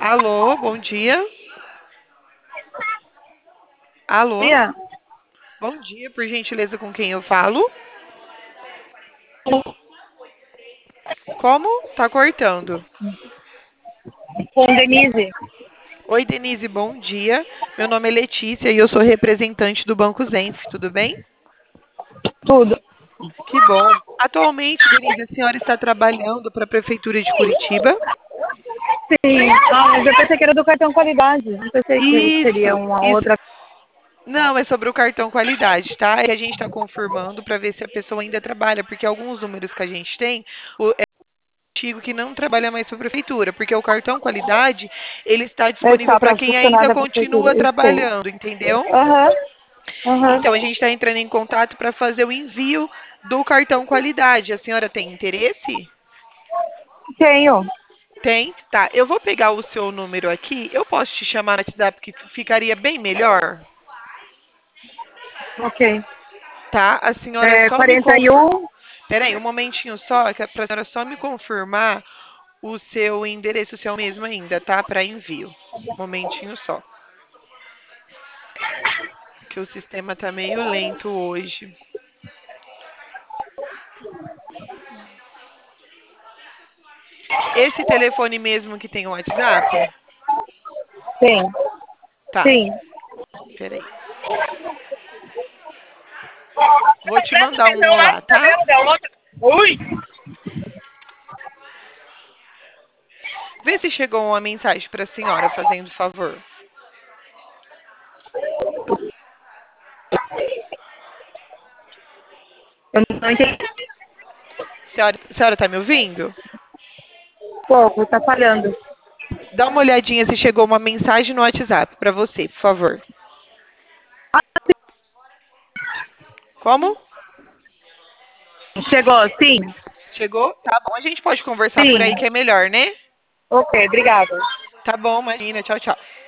Alô, bom dia. Alô, Dia. bom dia, por gentileza, com quem eu falo? Como? Tá cortando. Com Denise. Oi, Denise, bom dia. Meu nome é Letícia e eu sou representante do Banco Zenf, tudo bem? Tudo. Que bom. Atualmente, Denise, a senhora está trabalhando para a Prefeitura de Curitiba? Sim. Mas eu pensei que era do cartão qualidade. Não pensei que seria Isso, uma isso. outra. Não, é sobre o cartão qualidade, tá? É que a gente está confirmando para ver se a pessoa ainda trabalha, porque alguns números que a gente tem, é antigo que não trabalha mais para a prefeitura, porque o cartão qualidade, ele está É disponível só para para quem ainda funcionar da prefeitura. continua Eu sei. trabalhando, entendeu? Aham. Aham. Então a gente está entrando em contato para fazer o envio do cartão qualidade. A senhora tem interesse? Tenho. Tem? Tá. Eu vou pegar o seu número aqui. Eu posso te chamar no WhatsApp que ficaria bem melhor, Ok. tá? A senhora É só me 41. Peraí, um momentinho só, que é pra senhora só me confirmar o seu endereço, se é o mesmo ainda, tá? Para envio. Momentinho só, que o sistema tá meio lento hoje. Esse telefone mesmo que tem o WhatsApp? Sim. Tá, Sim. peraí. Vou te mandar um olá, tá? Ui. Vê se chegou uma mensagem para a senhora, fazendo favor. Eu não entendi. Senhora tá me ouvindo? Pouco, tá falhando. Dá uma olhadinha se chegou uma mensagem no WhatsApp para você, por favor. Como? Chegou, sim. Chegou? Tá bom, a gente pode conversar por Sim. aí que é melhor, né? Ok, obrigada. Tá bom, imagina. Tchau, tchau.